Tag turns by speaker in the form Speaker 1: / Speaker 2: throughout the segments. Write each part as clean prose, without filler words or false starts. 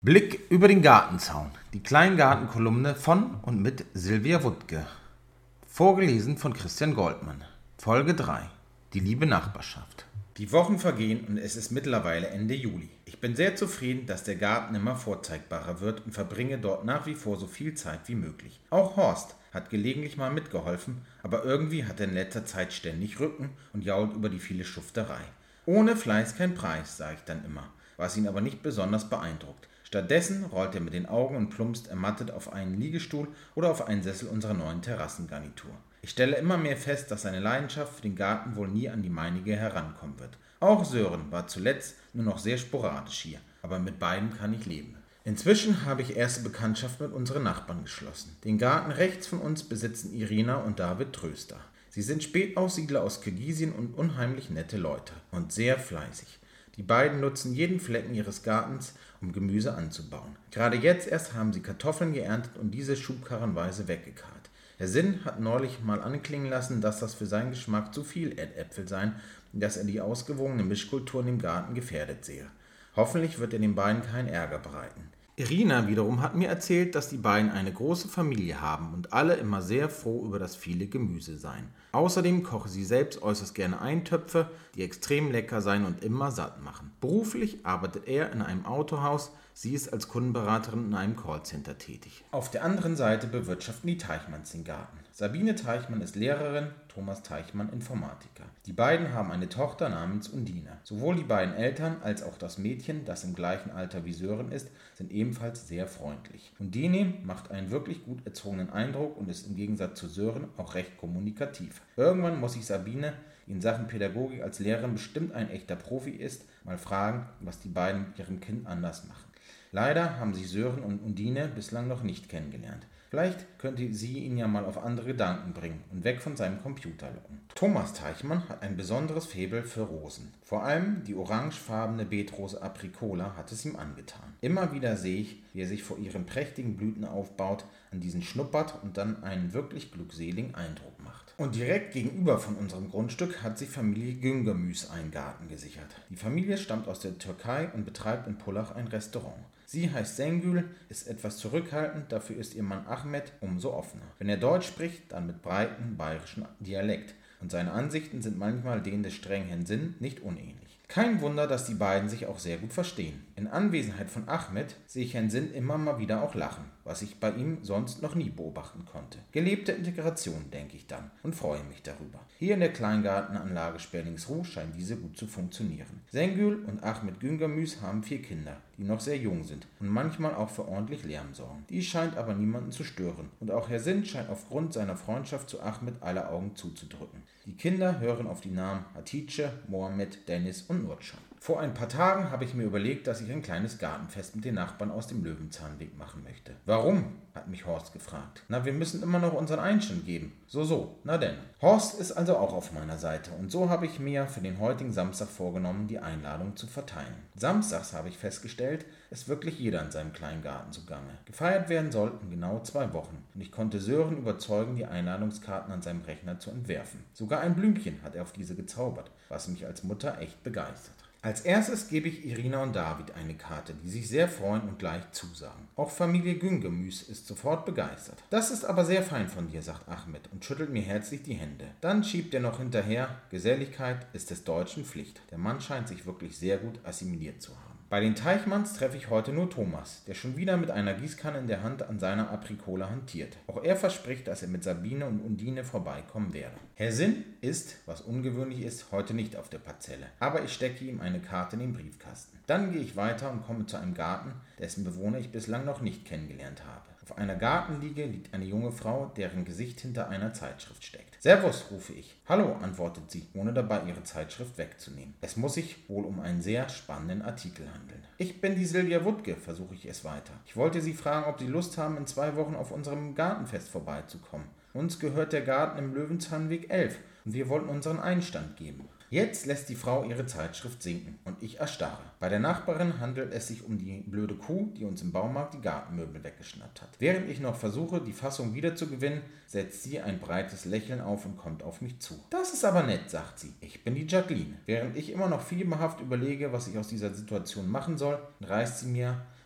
Speaker 1: Blick über den Gartenzaun. Die Kleingartenkolumne von und mit Silvia Wuttke. Vorgelesen von Christian Goldmann. Folge 3. Die liebe Nachbarschaft. Die Wochen vergehen und es ist mittlerweile Ende Juli. Ich bin sehr zufrieden, dass der Garten immer vorzeigbarer wird und verbringe dort nach wie vor so viel Zeit wie möglich. Auch Horst hat gelegentlich mal mitgeholfen, aber irgendwie hat er in letzter Zeit ständig Rücken und jault über die viele Schufterei. Ohne Fleiß kein Preis, sage ich dann immer, was ihn aber nicht besonders beeindruckt. Stattdessen rollt er mit den Augen und plumpst ermattet auf einen Liegestuhl oder auf einen Sessel unserer neuen Terrassengarnitur. Ich stelle immer mehr fest, dass seine Leidenschaft für den Garten wohl nie an die meinige herankommen wird. Auch Sören war zuletzt nur noch sehr sporadisch hier, aber mit beiden kann ich leben. Inzwischen habe ich erste Bekanntschaft mit unseren Nachbarn geschlossen. Den Garten rechts von uns besitzen Irina und David Tröster. Sie sind Spätaussiedler aus Kirgisien und unheimlich nette Leute und sehr fleißig. Die beiden nutzen jeden Flecken ihres Gartens, um Gemüse anzubauen. Gerade jetzt erst haben sie Kartoffeln geerntet und diese schubkarrenweise weggekarrt. Herr Sinn hat neulich mal anklingen lassen, dass das für seinen Geschmack zu viel Erdäpfel seien und dass er die ausgewogene Mischkultur in dem Garten gefährdet sehe. Hoffentlich wird er den beiden keinen Ärger bereiten. Irina wiederum hat mir erzählt, dass die beiden eine große Familie haben und alle immer sehr froh über das viele Gemüse seien. Außerdem koche sie selbst äußerst gerne Eintöpfe, die extrem lecker seien und immer satt machen. Beruflich arbeitet er in einem Autohaus, sie ist als Kundenberaterin in einem Callcenter tätig. Auf der anderen Seite bewirtschaften die Teichmanns den Garten. Sabine Teichmann ist Lehrerin, Thomas Teichmann Informatiker. Die beiden haben eine Tochter namens Undine. Sowohl die beiden Eltern als auch das Mädchen, das im gleichen Alter wie Sören ist, sind ebenfalls sehr freundlich. Undine macht einen wirklich gut erzogenen Eindruck und ist im Gegensatz zu Sören auch recht kommunikativ. Irgendwann muss ich Sabine, die in Sachen Pädagogik als Lehrerin bestimmt ein echter Profi ist, mal fragen, was die beiden mit ihrem Kind anders machen. Leider haben sich Sören und Undine bislang noch nicht kennengelernt. Vielleicht könnte sie ihn ja mal auf andere Gedanken bringen und weg von seinem Computer locken. Thomas Teichmann hat ein besonderes Faible für Rosen. Vor allem die orangefarbene Beetrose Apricola hat es ihm angetan. Immer wieder sehe ich, wie er sich vor ihren prächtigen Blüten aufbaut, an diesen schnuppert und dann einen wirklich glückseligen Eindruck macht. Und direkt gegenüber von unserem Grundstück hat sich Familie Güngermüs einen Garten gesichert. Die Familie stammt aus der Türkei und betreibt in Pullach ein Restaurant. Sie heißt Sengül, ist etwas zurückhaltend, dafür ist ihr Mann Ahmet umso offener. Wenn er Deutsch spricht, dann mit breiten bayerischen Dialekt und seine Ansichten sind manchmal denen des strengen Herrn Sinn nicht unähnlich. Kein Wunder, dass die beiden sich auch sehr gut verstehen. In Anwesenheit von Ahmet sehe ich Herrn Sinn immer mal wieder auch lachen, was ich bei ihm sonst noch nie beobachten konnte. Gelebte Integration, denke ich dann und freue mich darüber. Hier in der Kleingartenanlage Sperlingsruh scheint diese gut zu funktionieren. Sengül und Ahmet Güngermüs haben 4 Kinder, die noch sehr jung sind und manchmal auch für ordentlich Lärm sorgen. Dies scheint aber niemanden zu stören und auch Herr Sinn scheint aufgrund seiner Freundschaft zu Ahmet alle Augen zuzudrücken. Die Kinder hören auf die Namen Hatice, Mohammed, Dennis und Nurcan. Vor ein paar Tagen habe ich mir überlegt, dass ich ein kleines Gartenfest mit den Nachbarn aus dem Löwenzahnweg machen möchte. Warum? Hat mich Horst gefragt. Na, wir müssen immer noch unseren Einstand geben. So, na denn. Horst ist also auch auf meiner Seite und so habe ich mir für den heutigen Samstag vorgenommen, die Einladung zu verteilen. Samstags habe ich festgestellt, ist wirklich jeder in seinem kleinen Garten zugange. Gefeiert werden soll in genau 2 Wochen und ich konnte Sören überzeugen, die Einladungskarten an seinem Rechner zu entwerfen. Sogar ein Blümchen hat er auf diese gezaubert, was mich als Mutter echt begeistert. Als erstes gebe ich Irina und David eine Karte, die sich sehr freuen und gleich zusagen. Auch Familie Güngemüs ist sofort begeistert. Das ist aber sehr fein von dir, sagt Ahmed und schüttelt mir herzlich die Hände. Dann schiebt er noch hinterher, Geselligkeit ist des Deutschen Pflicht. Der Mann scheint sich wirklich sehr gut assimiliert zu haben. Bei den Teichmanns treffe ich heute nur Thomas, der schon wieder mit einer Gießkanne in der Hand an seiner Apricola hantiert. Auch er verspricht, dass er mit Sabine und Undine vorbeikommen werde. Herr Sinn ist, was ungewöhnlich ist, heute nicht auf der Parzelle, aber ich stecke ihm eine Karte in den Briefkasten. Dann gehe ich weiter und komme zu einem Garten, dessen Bewohner ich bislang noch nicht kennengelernt habe. Auf einer Gartenliege liegt eine junge Frau, deren Gesicht hinter einer Zeitschrift steckt. Servus, rufe ich. Hallo, antwortet sie, ohne dabei ihre Zeitschrift wegzunehmen. Es muss sich wohl um einen sehr spannenden Artikel handeln. Ich bin die Silvia Wuttke, versuche ich es weiter. Ich wollte Sie fragen, ob Sie Lust haben, in 2 Wochen auf unserem Gartenfest vorbeizukommen. Uns gehört der Garten im Löwenzahnweg 11 und wir wollten unseren Einstand geben. Jetzt lässt die Frau ihre Zeitschrift sinken und ich erstarre. Bei der Nachbarin handelt es sich um die blöde Kuh, die uns im Baumarkt die Gartenmöbel weggeschnappt hat. Während ich noch versuche, die Fassung wiederzugewinnen, setzt sie ein breites Lächeln auf und kommt auf mich zu. Das ist aber nett, sagt sie. Ich bin die Jacqueline. Während ich immer noch fieberhaft überlege, was ich aus dieser Situation machen soll, reißt sie mir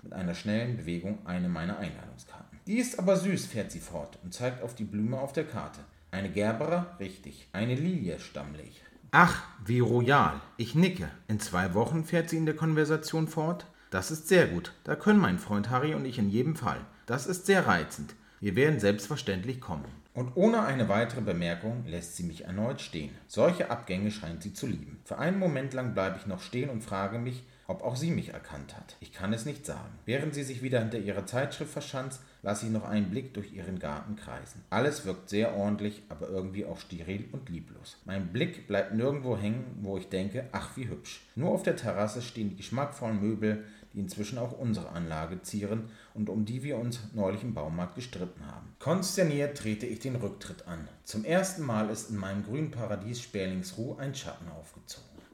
Speaker 1: mit einer schnellen Bewegung eine meiner Einladungskarten. Die ist aber süß, fährt sie fort und zeigt auf die Blume auf der Karte. Eine Gerbera? Richtig. Eine Lilie stammle ich. Ach, wie royal. Ich nicke. In 2 Wochen, fährt sie in der Konversation fort. Das ist sehr gut. Da können mein Freund Harry und ich in jedem Fall. Das ist sehr reizend. Wir werden selbstverständlich kommen. Und ohne eine weitere Bemerkung lässt sie mich erneut stehen. Solche Abgänge scheint sie zu lieben. Für einen Moment lang bleibe ich noch stehen und frage mich, ob auch sie mich erkannt hat. Ich kann es nicht sagen. Während sie sich wieder hinter ihrer Zeitschrift verschanzt, lasse ich noch einen Blick durch ihren Garten kreisen. Alles wirkt sehr ordentlich, aber irgendwie auch steril und lieblos. Mein Blick bleibt nirgendwo hängen, wo ich denke, ach wie hübsch. Nur auf der Terrasse stehen die geschmackvollen Möbel, die inzwischen auch unsere Anlage zieren und um die wir uns neulich im Baumarkt gestritten haben. Konsterniert trete ich den Rücktritt an. Zum ersten Mal ist in meinem grünen Paradies Sperlingsruh ein Schatten aufgezogen.